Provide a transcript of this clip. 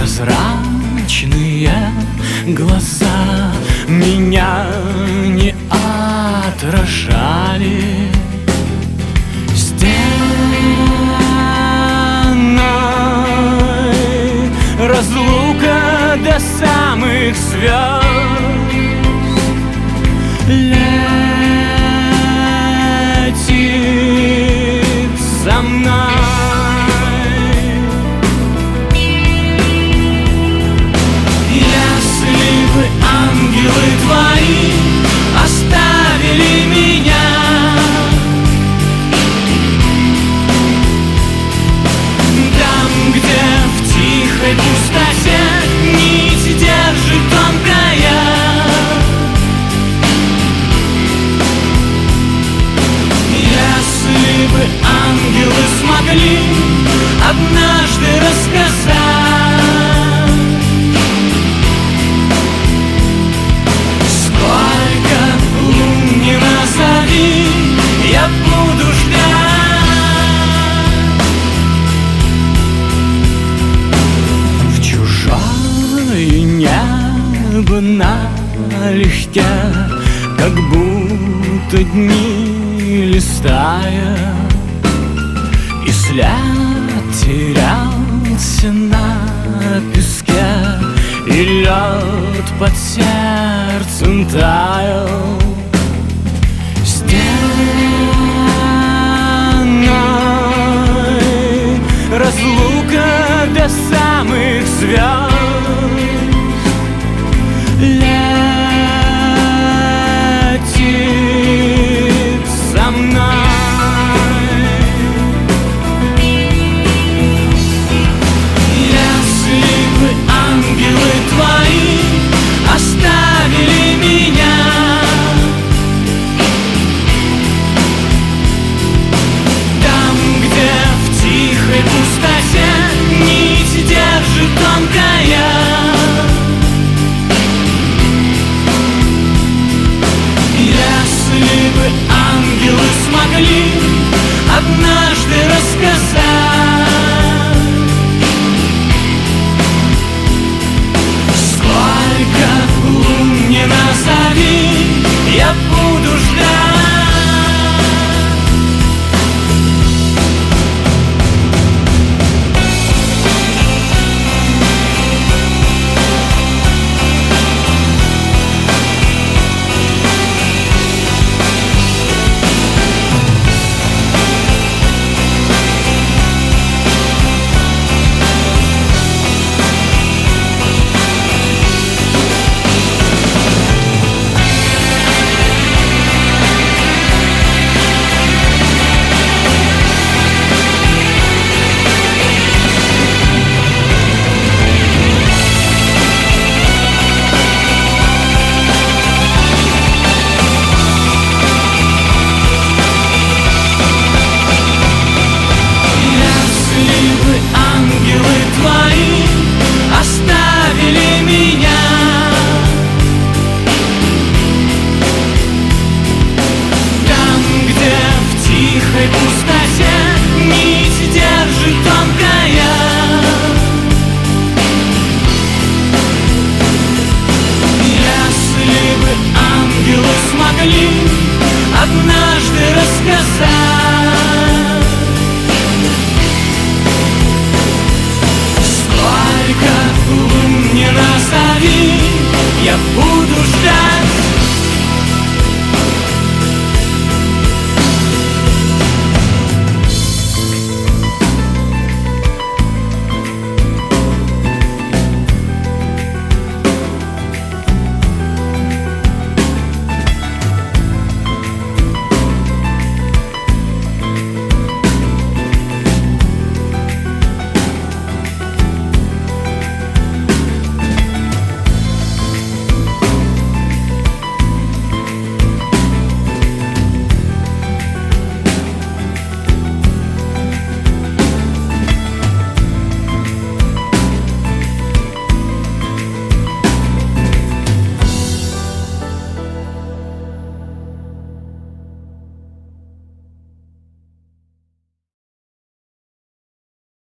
Прозрачные глаза меня не отражали. Стеной разлука до самых звезд. Летит за мной. Ангелы твои оставили меня, там, где в тихой пустоте нить держит тонкая. Если бы ангелы смогли однажды рассказать, я буду ждать. В чужое небо налегке, как будто дни листая, и след терялся на песке, и лед под сердцем таял. Разлука до самых звезд. Летит за мной. Если бы ангелы твои оставили меня, пустоте нить держит тонкая. Если бы ангелы смогли однажды рассказать, сколько лун не назови, я буду ждать. Пустоте нить держит тонкая. Если бы ангелы смогли однажды рассказать, сколько лун не назови, я буду ждать.